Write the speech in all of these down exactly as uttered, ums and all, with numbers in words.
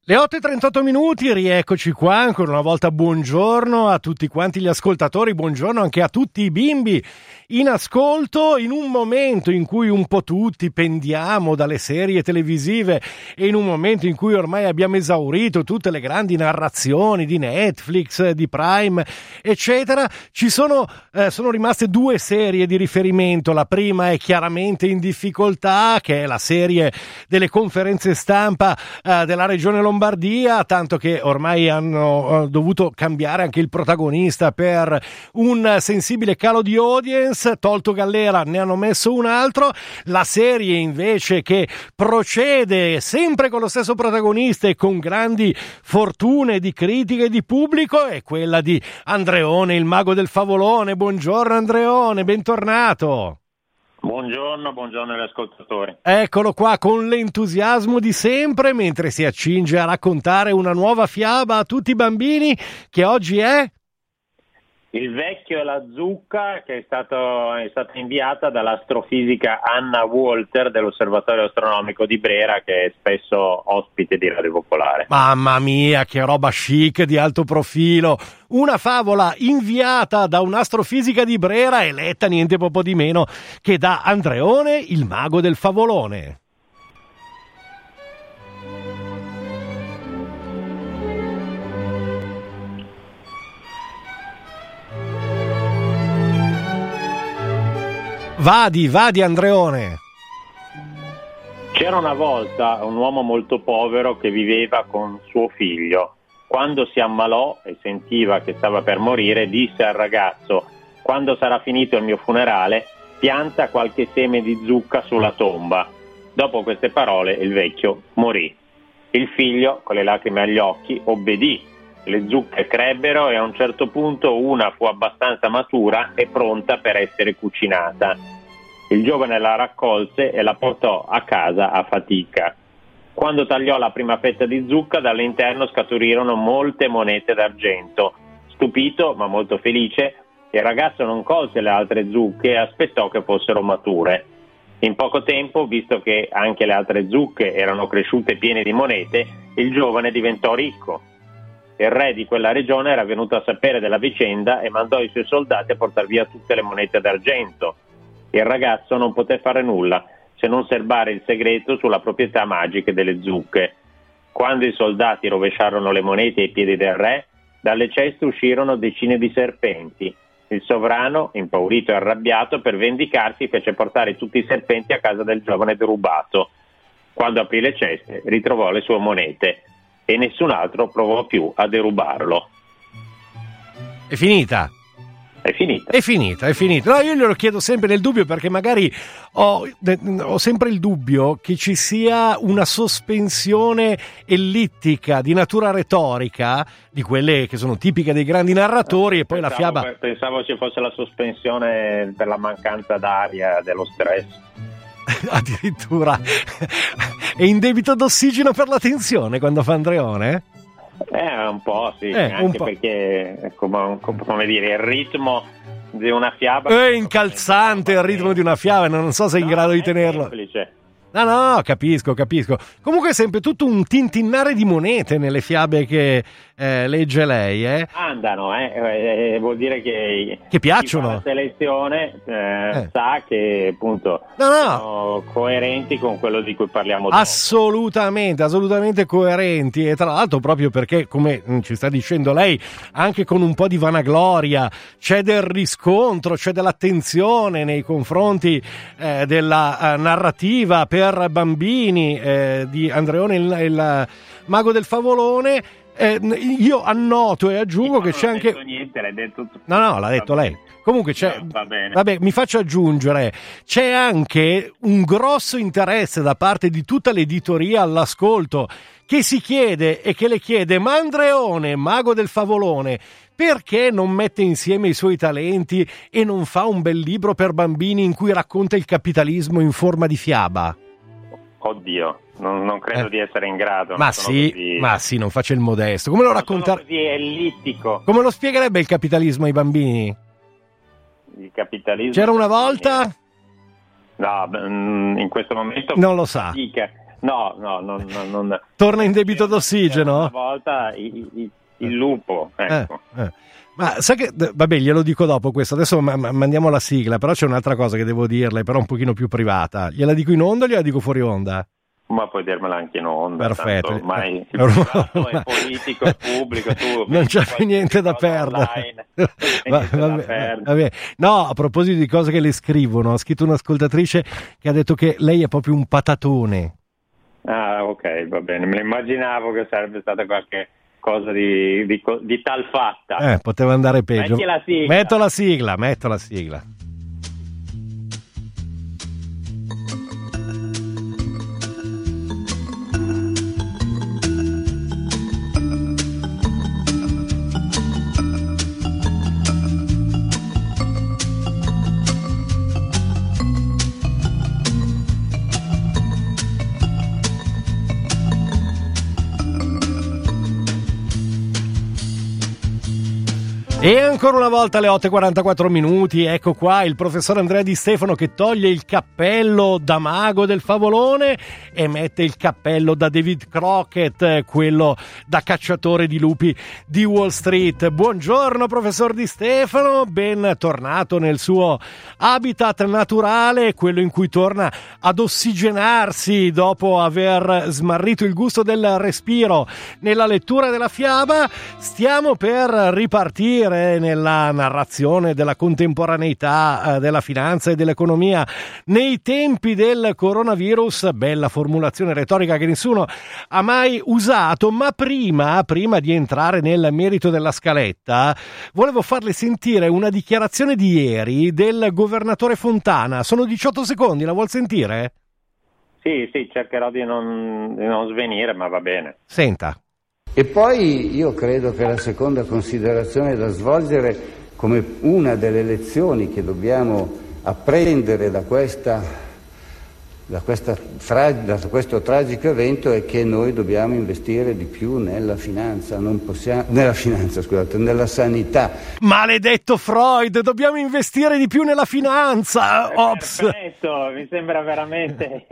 Le otto e trentotto minuti, rieccoci qua, ancora una volta buongiorno a tutti quanti gli ascoltatori, buongiorno anche a tutti i bimbi in ascolto, in un momento in cui un po' tutti pendiamo dalle serie televisive e in un momento in cui ormai abbiamo esaurito tutte le grandi narrazioni di Netflix, di Prime, eccetera, ci sono, eh, sono rimaste due serie di riferimento. La prima è chiaramente in difficoltà, che è la serie delle conferenze stampa eh, della regione Lombardia, Lombardia, tanto che ormai hanno uh, dovuto cambiare anche il protagonista per un sensibile calo di audience. Tolto Gallera, ne hanno messo un altro. La serie invece che procede sempre con lo stesso protagonista e con grandi fortune di critica e di pubblico è quella di Andreone, il mago del favolone. Buongiorno Andreone, bentornato. Buongiorno, buongiorno agli ascoltatori. Eccolo qua con l'entusiasmo di sempre mentre si accinge a raccontare una nuova fiaba a tutti i bambini, che oggi è Il vecchio e la zucca, che è, stato, è stata inviata dall'astrofisica Anna Walter dell'Osservatorio Astronomico di Brera, che è spesso ospite di Radio Popolare. Mamma mia, che roba chic, di alto profilo. Una favola inviata da un'astrofisica di Brera e letta niente poco di meno che da Andreone, il mago del favolone. Vadi, vadi Andreone. C'era una volta un uomo molto povero che viveva con suo figlio. Quando si ammalò e sentiva che stava per morire, disse al ragazzo: quando sarà finito il mio funerale, pianta qualche seme di zucca sulla tomba. Dopo queste parole il vecchio morì. Il figlio, con le lacrime agli occhi, obbedì. Le zucche crebbero e a un certo punto una fu abbastanza matura e pronta per essere cucinata. Il giovane la raccolse e la portò a casa a fatica. Quando tagliò la prima fetta di zucca, dall'interno scaturirono molte monete d'argento. Stupito, ma molto felice, il ragazzo non colse le altre zucche e aspettò che fossero mature. In poco tempo, visto che anche le altre zucche erano cresciute piene di monete, il giovane diventò ricco. Il re di quella regione era venuto a sapere della vicenda e mandò i suoi soldati a portar via tutte le monete d'argento. Il ragazzo non poté fare nulla se non serbare il segreto sulla proprietà magiche delle zucche. Quando i soldati rovesciarono le monete ai piedi del re, dalle ceste uscirono decine di serpenti. Il sovrano, impaurito e arrabbiato, per vendicarsi fece portare tutti i serpenti a casa del giovane derubato. Quando aprì le ceste, ritrovò le sue monete e nessun altro provò più a derubarlo. È finita. È finita. È finita, è finita. No, io glielo chiedo sempre nel dubbio, perché magari ho, ho sempre il dubbio che ci sia una sospensione ellittica di natura retorica, di quelle che sono tipiche dei grandi narratori, e poi pensavo, la fiaba... Pensavo ci fosse la sospensione per la mancanza d'aria, dello stress. Addirittura è in debito d'ossigeno per la tensione quando fa Andreone? Eh, un po' sì, eh, anche po'. Perché come, come dire, il ritmo di una fiaba è incalzante, il ritmo di una fiaba, non so se è in no, grado di è tenerlo. Semplice. No, no, capisco, capisco. Comunque è sempre tutto un tintinnare di monete nelle fiabe che eh, legge lei, eh? Andano, eh? Eh, vuol dire che che piacciono. La selezione eh, eh. sa che appunto no, no. sono coerenti con quello di cui parliamo dopo. Assolutamente, assolutamente coerenti, e tra l'altro proprio perché, come ci sta dicendo lei, anche con un po' di vanagloria, c'è del riscontro, c'è dell'attenzione nei confronti eh, della uh, narrativa per bambini eh, di Andreone, il, il mago del favolone. Eh, io annoto e aggiungo che c'è anche... Niente, l'hai detto tu. No, no, l'ha detto lei. Comunque c'è... No, va bene. Vabbè, mi faccio aggiungere, c'è anche un grosso interesse da parte di tutta l'editoria all'ascolto, che si chiede e che le chiede: ma Andreone, mago del favolone, perché non mette insieme i suoi talenti e non fa un bel libro per bambini in cui racconta il capitalismo in forma di fiaba? Oddio, non, non credo eh. di essere in grado. Ma sì, così... ma sì, non faccia il modesto. Come lo racconta... così ellittico. Come lo spiegherebbe il capitalismo ai bambini? Il capitalismo. C'era una volta? No, in questo momento non lo sa. Fatica. No, no, non, non, non... Torna in debito d'ossigeno? Una volta il, il, il lupo, ecco. Eh, eh. Ma sai che, vabbè, glielo dico dopo questo, adesso ma, ma, mandiamo la sigla, però c'è un'altra cosa che devo dirle, però un pochino più privata. Gliela dico in onda o gliela dico fuori onda? Ma puoi dirmela anche in onda. Perfetto. Tanto ormai il privato è politico, è pubblico, tu non c'è più niente da perdere. Va, vabbè, perdere. Vabbè. No, a proposito di cose che le scrivono, ha scritto un'ascoltatrice che ha detto che lei è proprio un patatone. Ah, ok, va bene. Me lo immaginavo che sarebbe stata qualche cosa di, di, di tal fatta. Eh, poteva andare peggio. Metti la sigla. Metto la sigla, metto la sigla. E ancora una volta alle otto e quarantaquattro minuti, ecco qua il professor Andrea Di Stefano che toglie il cappello da mago del favolone e mette il cappello da David Crockett, quello da cacciatore di lupi di Wall Street. Buongiorno professor Di Stefano, ben tornato nel suo habitat naturale, quello in cui torna ad ossigenarsi dopo aver smarrito il gusto del respiro nella lettura della fiaba. Stiamo per ripartire nella narrazione della contemporaneità eh, della finanza e dell'economia nei tempi del coronavirus. Bella formulazione retorica che nessuno ha mai usato, ma prima, prima di entrare nel merito della scaletta volevo farle sentire una dichiarazione di ieri del governatore Fontana. Sono diciotto secondi, la vuol sentire? Sì, sì, cercherò di non, di non svenire, ma va bene. Senta. E poi io credo che la seconda considerazione da svolgere come una delle lezioni che dobbiamo apprendere da, questa, da, questa tra, da questo tragico evento è che noi dobbiamo investire di più nella finanza, non possiamo, nella finanza, scusate, nella sanità. Maledetto Freud, dobbiamo investire di più nella finanza. Ops. Perfetto, mi sembra veramente...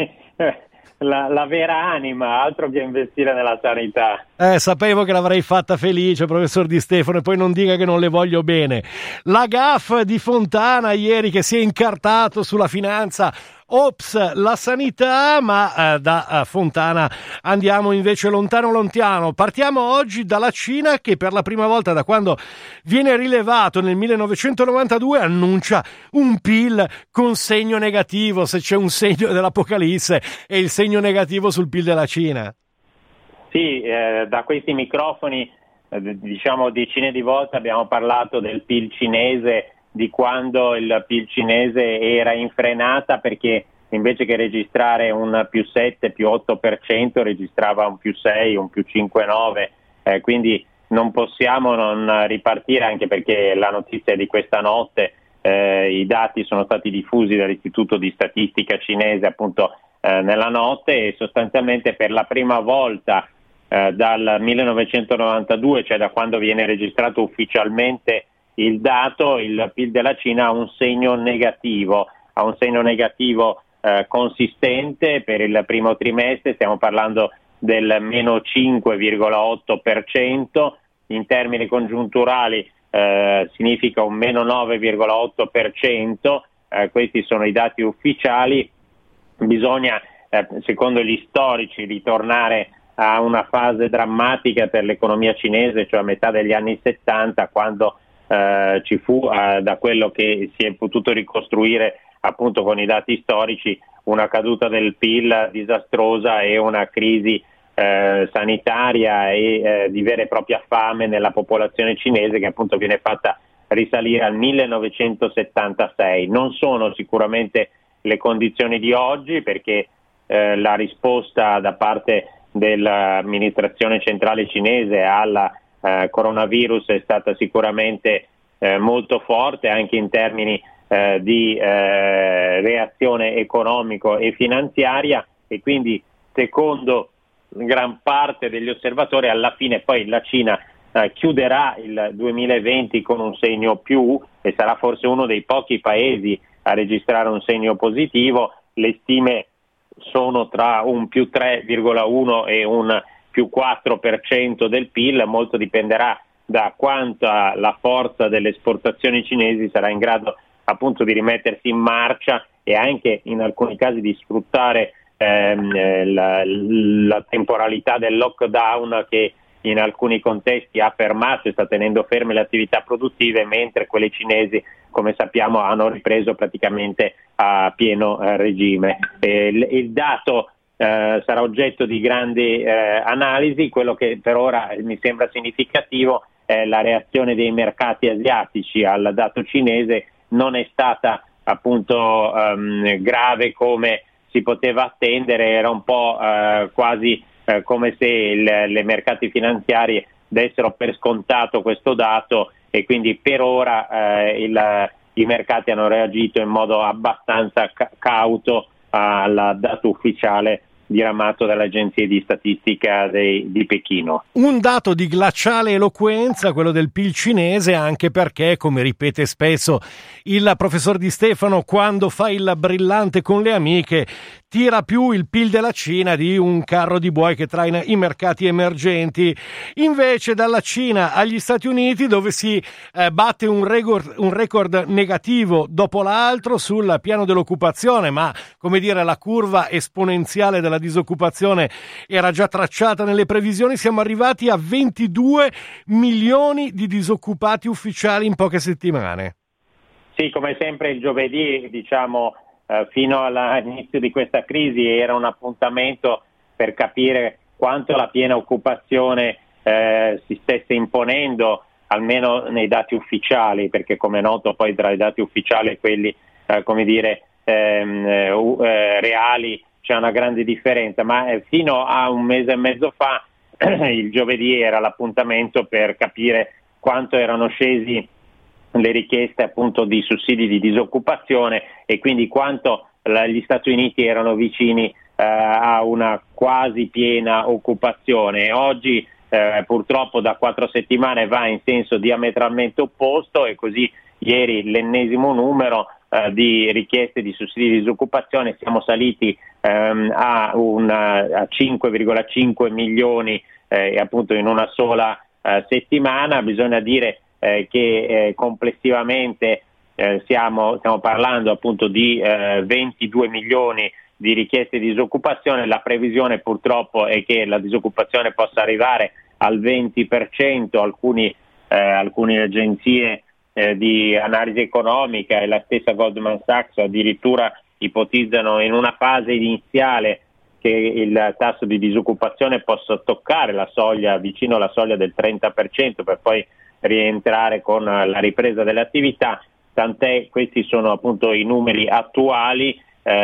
La, la vera anima, altro che investire nella sanità. Eh, sapevo che l'avrei fatta felice, professor Di Stefano, e poi non dica che non le voglio bene. La gaffe di Fontana ieri che si è incartato sulla finanza. Ops, la sanità, ma eh, da eh, Fontana andiamo invece lontano lontano. Partiamo oggi dalla Cina che per la prima volta da quando viene rilevato nel millenovecentonovantadue annuncia un P I L con segno negativo. Se c'è un segno dell'apocalisse è il segno negativo sul P I L della Cina. Sì, eh, da questi microfoni eh, diciamo decine di volte abbiamo parlato del P I L cinese, di quando il P I L cinese era in frenata perché invece che registrare un più sette, più otto per cento registrava un più sei, un più cinque virgola nove, eh, quindi non possiamo non ripartire, anche perché la notizia di questa notte, eh, i dati sono stati diffusi dall'Istituto di Statistica cinese appunto eh, nella notte e sostanzialmente per la prima volta eh, dal millenovecentonovantadue, cioè da quando viene registrato ufficialmente il dato, il P I L della Cina ha un segno negativo, ha un segno negativo eh, consistente per il primo trimestre, stiamo parlando del meno cinque virgola otto per cento, in termini congiunturali eh, significa un meno nove virgola otto per cento, eh, questi sono i dati ufficiali. Bisogna, eh, secondo gli storici, ritornare a una fase drammatica per l'economia cinese, cioè a metà degli anni settanta, quando Uh, ci fu, uh, da quello che si è potuto ricostruire appunto con i dati storici, una caduta del P I L disastrosa e una crisi uh, sanitaria e uh, di vera e propria fame nella popolazione cinese che appunto viene fatta risalire al millenovecentosettantasei. Non sono sicuramente le condizioni di oggi, perché uh, la risposta da parte dell'amministrazione centrale cinese alla Eh, coronavirus è stata sicuramente eh, molto forte anche in termini eh, di eh, reazione economico e finanziaria, e quindi secondo gran parte degli osservatori alla fine poi la Cina eh, chiuderà il duemilaventi con un segno più e sarà forse uno dei pochi paesi a registrare un segno positivo. Le stime sono tra un più tre virgola uno e un più quattro per cento del P I L, molto dipenderà da quanta la forza delle esportazioni cinesi sarà in grado appunto di rimettersi in marcia e anche in alcuni casi di sfruttare ehm, la, la temporalità del lockdown che in alcuni contesti ha fermato e sta tenendo ferme le attività produttive, mentre quelle cinesi, come sappiamo, hanno ripreso praticamente a pieno eh, regime. E il, il dato eh, sarà oggetto di grandi eh, analisi. Quello che per ora mi sembra significativo è la reazione dei mercati asiatici al dato cinese. Non è stata appunto um, grave come si poteva attendere, era un po' uh, quasi uh, come se il, le mercati finanziari dessero per scontato questo dato, e quindi per ora uh, il, i mercati hanno reagito in modo abbastanza ca- cauto al dato ufficiale diramato dalle agenzie di statistica dei, di Pechino. Un dato di glaciale eloquenza, quello del P I L cinese, anche perché, come ripete spesso il professor Di Stefano, quando fa il brillante con le amiche, tira più il P I L della Cina di un carro di buoi che traina i mercati emergenti. Invece dalla Cina agli Stati Uniti, dove si eh, batte un record, un record negativo dopo l'altro sul piano dell'occupazione, ma come dire la curva esponenziale della disoccupazione era già tracciata nelle previsioni, siamo arrivati a ventidue milioni di disoccupati ufficiali in poche settimane. Sì, come sempre il giovedì, diciamo, eh, fino all'inizio di questa crisi era un appuntamento per capire quanto la piena occupazione eh, si stesse imponendo, almeno nei dati ufficiali, perché come è noto poi tra i dati ufficiali e quelli, eh, come dire, ehm, eh, reali, c'è una grande differenza, ma fino a un mese e mezzo fa il giovedì era l'appuntamento per capire quanto erano scesi le richieste appunto di sussidi di disoccupazione e quindi quanto gli Stati Uniti erano vicini eh, a una quasi piena occupazione. Oggi eh, purtroppo da quattro settimane va in senso diametralmente opposto, e così ieri l'ennesimo numero eh, di richieste di sussidi di disoccupazione, siamo saliti ehm, a, una, a cinque virgola cinque milioni eh, appunto in una sola eh, settimana. Bisogna dire eh, che eh, complessivamente eh, siamo, stiamo parlando appunto di eh, ventidue milioni di richieste di disoccupazione. La previsione purtroppo è che la disoccupazione possa arrivare al venti per cento, alcuni, eh, alcune agenzie eh, di analisi economica e la stessa Goldman Sachs addirittura ipotizzano in una fase iniziale che il tasso di disoccupazione possa toccare la soglia, vicino alla soglia del trenta per cento, per poi rientrare con la ripresa delle attività, tant'è questi sono appunto i numeri attuali.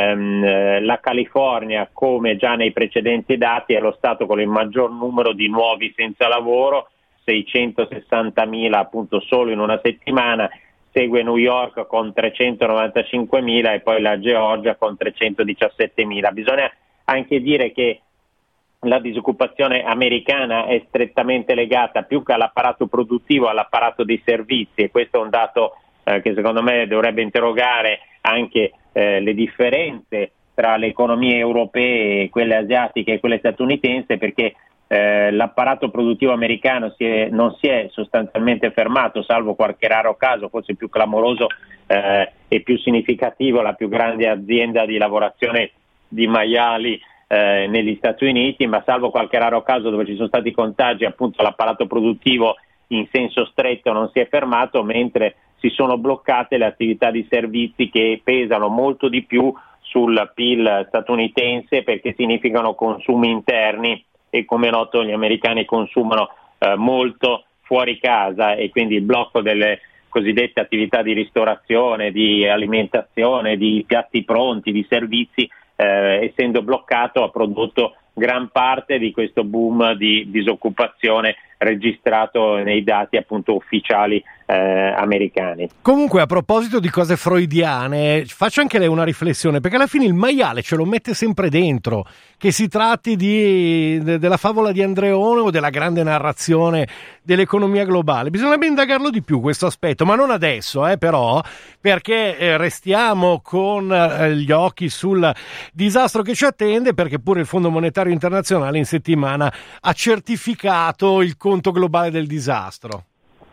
Ehm, la California, come già nei precedenti dati, è lo stato con il maggior numero di nuovi senza lavoro, seicentosessantamila appunto solo in una settimana, segue New York con trecentonovantacinquemila e poi la Georgia con trecentodiciassettemila. Bisogna anche dire che la disoccupazione americana è strettamente legata più che all'apparato produttivo all'apparato dei servizi, e questo è un dato eh, che secondo me dovrebbe interrogare anche eh, le differenze tra le economie europee, quelle asiatiche e quelle statunitensi, perché eh, l'apparato produttivo americano si è, non si è sostanzialmente fermato, salvo qualche raro caso, forse più clamoroso eh, e più significativo, la più grande azienda di lavorazione di maiali eh, negli Stati Uniti, ma salvo qualche raro caso dove ci sono stati contagi, appunto l'apparato produttivo in senso stretto non si è fermato, mentre si sono bloccate le attività di servizi che pesano molto di più sul P I L statunitense, perché significano consumi interni e come è noto gli americani consumano eh, molto fuori casa, e quindi il blocco delle cosiddette attività di ristorazione, di alimentazione, di piatti pronti, di servizi, eh, essendo bloccato ha prodotto gran parte di questo boom di disoccupazione registrato nei dati appunto ufficiali eh, americani. Comunque, a proposito di cose freudiane, faccio anche lei una riflessione, perché alla fine il maiale ce lo mette sempre dentro, che si tratti di, de, della favola di Andreone o della grande narrazione dell'economia globale. Bisognerebbe indagarlo di più questo aspetto, ma non adesso, eh, però, perché eh, restiamo con eh, gli occhi sul disastro che ci attende, perché pure il Fondo Monetario Internazionale in settimana ha certificato il conto globale del disastro.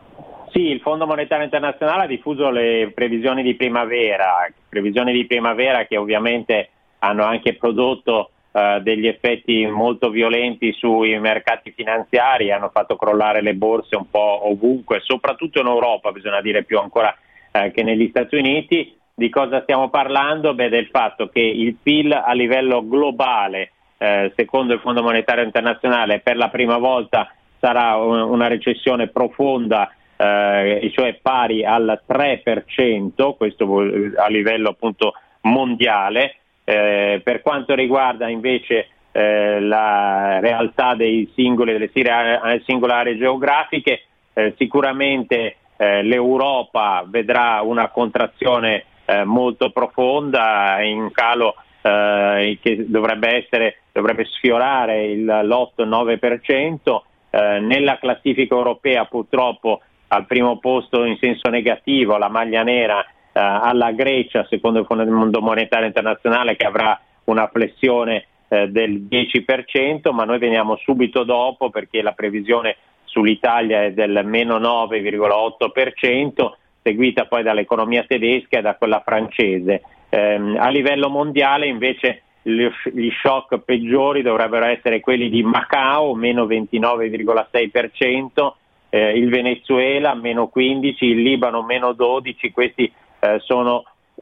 Sì, il Fondo Monetario Internazionale ha diffuso le previsioni di primavera, previsioni di primavera che ovviamente hanno anche prodotto eh, degli effetti molto violenti sui mercati finanziari, hanno fatto crollare le borse un po' ovunque, soprattutto in Europa, bisogna dire più ancora eh, che negli Stati Uniti. Di cosa stiamo parlando? Beh, del fatto che il P I L a livello globale, eh, secondo il Fondo Monetario Internazionale, per la prima volta sarà un, una recessione profonda, Eh, cioè pari al tre per cento, questo a livello appunto mondiale. Eh, per quanto riguarda invece eh, la realtà dei singoli, delle singole aree geografiche, eh, sicuramente eh, l'Europa vedrà una contrazione eh, molto profonda, in calo eh, che dovrebbe essere, dovrebbe sfiorare il, l'otto nove per cento. Eh, nella classifica europea purtroppo al primo posto in senso negativo la maglia nera eh, alla Grecia, secondo il Fondo Monetario Internazionale, che avrà una flessione eh, del dieci per cento, ma noi veniamo subito dopo perché la previsione sull'Italia è del meno nove virgola otto per cento, seguita poi dall'economia tedesca e da quella francese. Eh, a livello mondiale invece gli shock peggiori dovrebbero essere quelli di Macao, meno ventinove virgola sei per cento, Eh, il Venezuela meno quindici, il Libano meno dodici. Questi eh, sono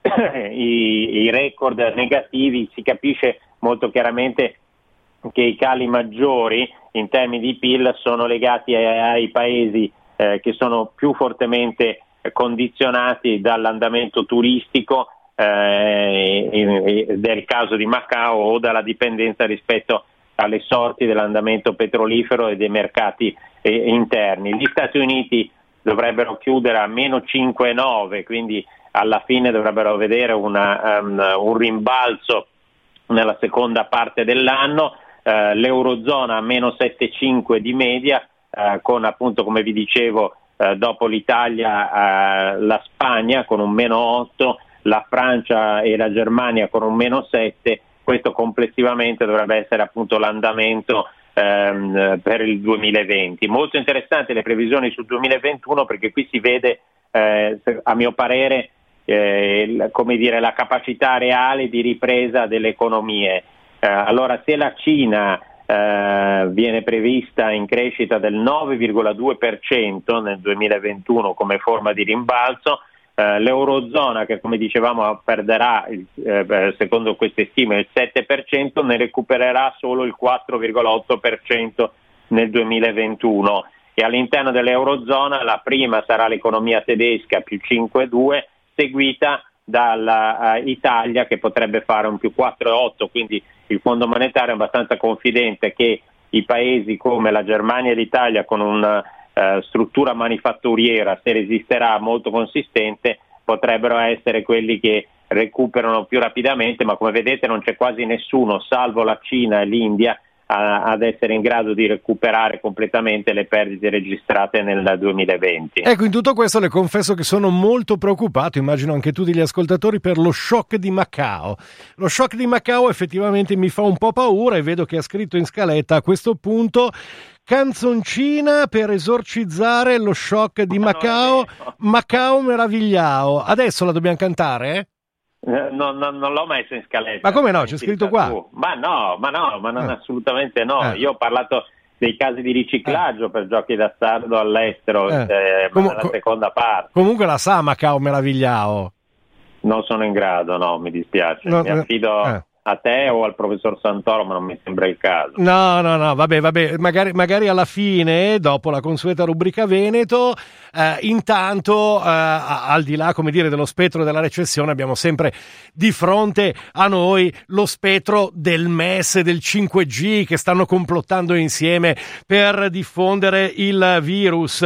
i, i record negativi. Si capisce molto chiaramente che i cali maggiori in termini di P I L sono legati ai, ai paesi eh, che sono più fortemente condizionati dall'andamento turistico, eh, del caso di Macao, o dalla dipendenza rispetto alle sorti dell'andamento petrolifero e dei mercati eh, interni. Gli Stati Uniti dovrebbero chiudere a meno cinque virgola nove, quindi alla fine dovrebbero vedere una, um, un rimbalzo nella seconda parte dell'anno. Uh, l'Eurozona a meno sette virgola cinque di media, uh, con appunto, come vi dicevo, uh, dopo l'Italia uh, la Spagna con un meno otto, la Francia e la Germania con un meno sette. Questo complessivamente dovrebbe essere appunto l'andamento ehm, per il duemilaventi. Molto interessanti le previsioni sul duemilaventuno, perché qui si vede, eh, a mio parere, eh, come dire, la capacità reale di ripresa delle economie. Eh, allora, se la Cina eh, viene prevista in crescita del nove virgola due per cento nel duemilaventuno come forma di rimbalzo, Uh, l'Eurozona, che come dicevamo perderà il, eh, secondo queste stime il sette per cento, ne recupererà solo il quattro virgola otto per cento nel duemilaventuno, e all'interno dell'Eurozona la prima sarà l'economia tedesca più cinque virgola due, seguita dall'Italia uh, che potrebbe fare un più quattro virgola otto, quindi il Fondo Monetario è abbastanza confidente che i paesi come la Germania e l'Italia, con un Uh, struttura manifatturiera, se resisterà, molto consistente, potrebbero essere quelli che recuperano più rapidamente, ma come vedete non c'è quasi nessuno, salvo la Cina e l'India, a, ad essere in grado di recuperare completamente le perdite registrate nel duemilaventi. Ecco, in tutto questo le confesso che sono molto preoccupato, immagino anche tutti gli ascoltatori, per lo shock di Macao. Lo shock di Macao effettivamente mi fa un po' paura, e vedo che ha scritto in scaletta a questo punto: canzoncina per esorcizzare lo shock di Macao, Macao meravigliao. Adesso la dobbiamo cantare? No, no, non l'ho messo in scaletta. Ma come no? C'è scritto qua. Tu. Ma no, ma no, ma non, eh. assolutamente no. Eh. Io ho parlato dei casi di riciclaggio eh. per giochi d'azzardo all'estero, eh. Eh, Com- ma nella seconda parte. Comunque la sa Macao meravigliao. Non sono in grado, no, mi dispiace. No, mi affido eh. a te o al professor Santoro, ma non mi sembra il caso. No, no, no, vabbè, vabbè, magari, magari alla fine, dopo la consueta rubrica Veneto, eh, intanto, eh, al di là, come dire, dello spettro della recessione, abbiamo sempre di fronte a noi lo spettro del M E S e del cinque G che stanno complottando insieme per diffondere il virus.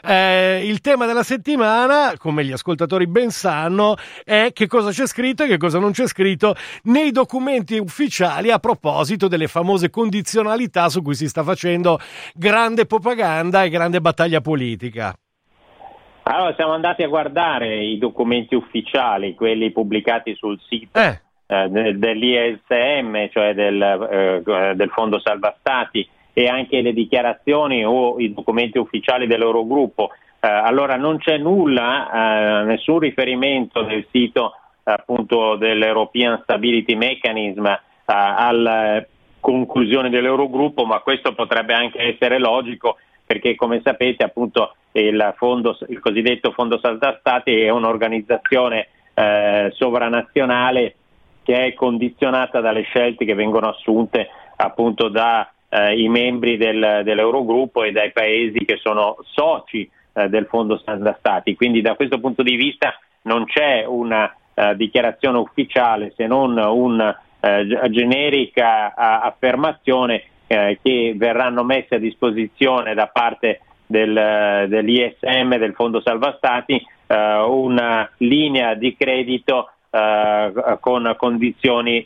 Eh, il tema della settimana, come gli ascoltatori ben sanno, è che cosa c'è scritto e che cosa non c'è scritto nei documenti ufficiali a proposito delle famose condizionalità su cui si sta facendo grande propaganda e grande battaglia politica. Allora, siamo andati a guardare i documenti ufficiali, quelli pubblicati sul sito Eh. eh, dell'I S M, cioè del, eh, del Fondo Salva Stati, e anche le dichiarazioni o i documenti ufficiali dell'Eurogruppo. Eh, allora non c'è nulla, eh, nessun riferimento nel sito appunto dell'European Stability Mechanism eh, alla conclusione dell'Eurogruppo, ma questo potrebbe anche essere logico, perché come sapete appunto il, fondo, il cosiddetto Fondo Salva Stati è un'organizzazione eh, sovranazionale che è condizionata dalle scelte che vengono assunte appunto dai eh, membri del, dell'Eurogruppo e dai paesi che sono soci eh, del Fondo Salva Stati. Quindi da questo punto di vista non c'è una eh, dichiarazione ufficiale, se non una eh, generica a, affermazione eh, che verranno messe a disposizione da parte del, dell'I S M, del Fondo Salva Stati, eh, una linea di credito Uh, con condizioni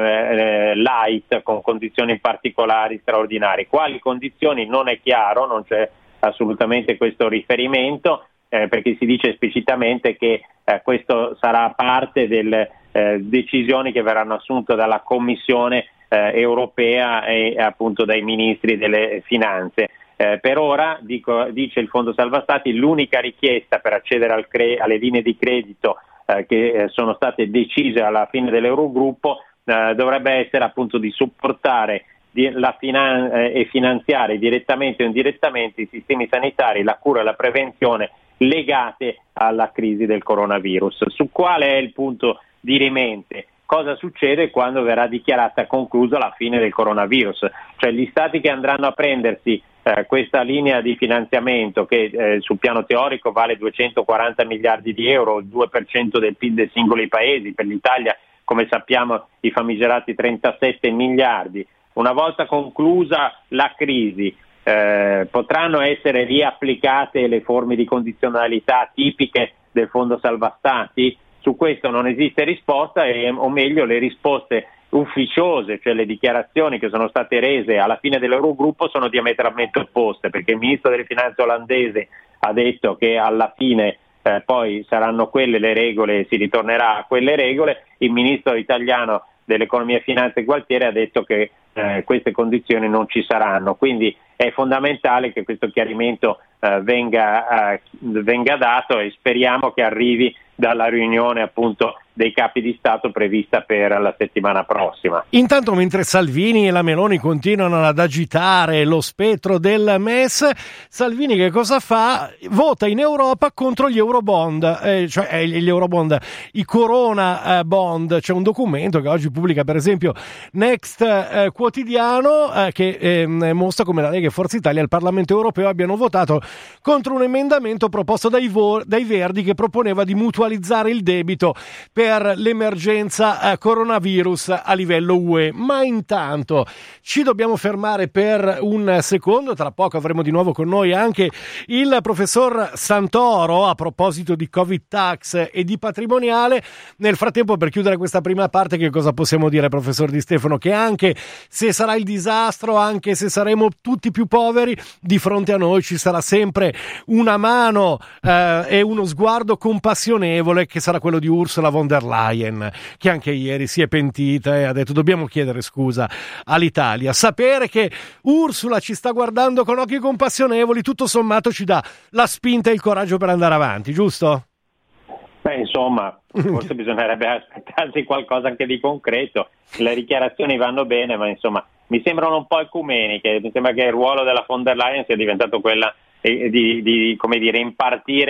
uh, light, con condizioni particolari straordinarie. Quali condizioni non è chiaro, non c'è assolutamente questo riferimento, eh, perché si dice esplicitamente che eh, questo sarà parte delle eh, decisioni che verranno assunte dalla Commissione eh, europea e appunto dai ministri delle finanze. Eh, per ora, dico, dice il Fondo Salva Stati, l'unica richiesta per accedere al cre- alle linee di credito Eh, che eh, sono state decise alla fine dell'Eurogruppo eh, dovrebbe essere appunto di supportare di, la finan- eh, e finanziare direttamente o indirettamente i sistemi sanitari, la cura e la prevenzione legate alla crisi del coronavirus. Su quale è il punto dirimente? Cosa succede quando verrà dichiarata conclusa la fine del coronavirus? Cioè gli stati che andranno a prendersi eh, questa linea di finanziamento che eh, sul piano teorico vale duecentoquaranta miliardi di euro, il due per cento del P I L dei singoli paesi, per l'Italia come sappiamo i famigerati trentasette miliardi. Una volta conclusa la crisi eh, potranno essere riapplicate le forme di condizionalità tipiche del Fondo Salva Stati? Su questo non esiste risposta, e, o meglio le risposte ufficiose, cioè le dichiarazioni che sono state rese alla fine dell'Eurogruppo sono diametralmente opposte, perché il ministro delle finanze olandese ha detto che alla fine eh, poi saranno quelle le regole e si ritornerà a quelle regole, il ministro italiano dell'economia e finanze Gualtieri ha detto che eh, queste condizioni non ci saranno, quindi è fondamentale che questo chiarimento eh, venga, eh, venga dato, e speriamo che arrivi dalla riunione appunto dei capi di Stato prevista per la settimana prossima. Intanto, mentre Salvini e la Meloni continuano ad agitare lo spettro del M E S, Salvini che cosa fa? Vota in Europa contro gli Eurobond, eh, cioè eh, gli Eurobond, i Corona eh, Bond. C'è un documento che oggi pubblica per esempio Next eh, Quotidiano eh, che eh, mostra come la Lega e Forza Italia al Parlamento Europeo abbiano votato contro un emendamento proposto dai, vo- dai Verdi che proponeva di mutualizzare il debito per l'emergenza eh, coronavirus a livello U E. Ma intanto ci dobbiamo fermare per un secondo, tra poco avremo di nuovo con noi anche il professor Santoro a proposito di Covid tax e di patrimoniale. Nel frattempo, per chiudere questa prima parte, che cosa possiamo dire, professor Di Stefano? Che anche se sarà il disastro, anche se saremo tutti più poveri, di fronte a noi ci sarà sempre una mano eh, e uno sguardo compassionevole, che sarà quello di Ursula von der Leyen, che anche ieri si è pentita e ha detto dobbiamo chiedere scusa all'Italia. Sapere che Ursula ci sta guardando con occhi compassionevoli tutto sommato ci dà la spinta e il coraggio per andare avanti, giusto? Beh, insomma, forse bisognerebbe aspettarsi qualcosa anche di concreto. Le dichiarazioni vanno bene, ma insomma mi sembrano un po' ecumeniche. Mi sembra che il ruolo della von der Leyen sia diventato quella di, di come dire, impartire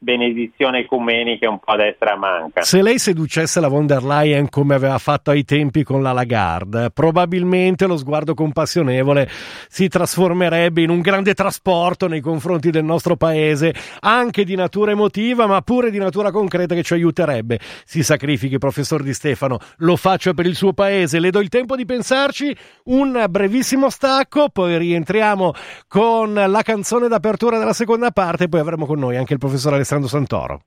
benedizione ecumenica un po' a destra e a manca. Se lei seducesse la von der Leyen come aveva fatto ai tempi con la Lagarde, probabilmente lo sguardo compassionevole si trasformerebbe in un grande trasporto nei confronti del nostro paese, anche di natura emotiva ma pure di natura concreta, che ci aiuterebbe. Si sacrifichi, professor Di Stefano, lo faccia per il suo paese. Le do il tempo di pensarci, un brevissimo stacco, poi rientriamo con la canzone d'apertura della seconda parte e poi avremo con noi anche il professor Alessandro Santoro.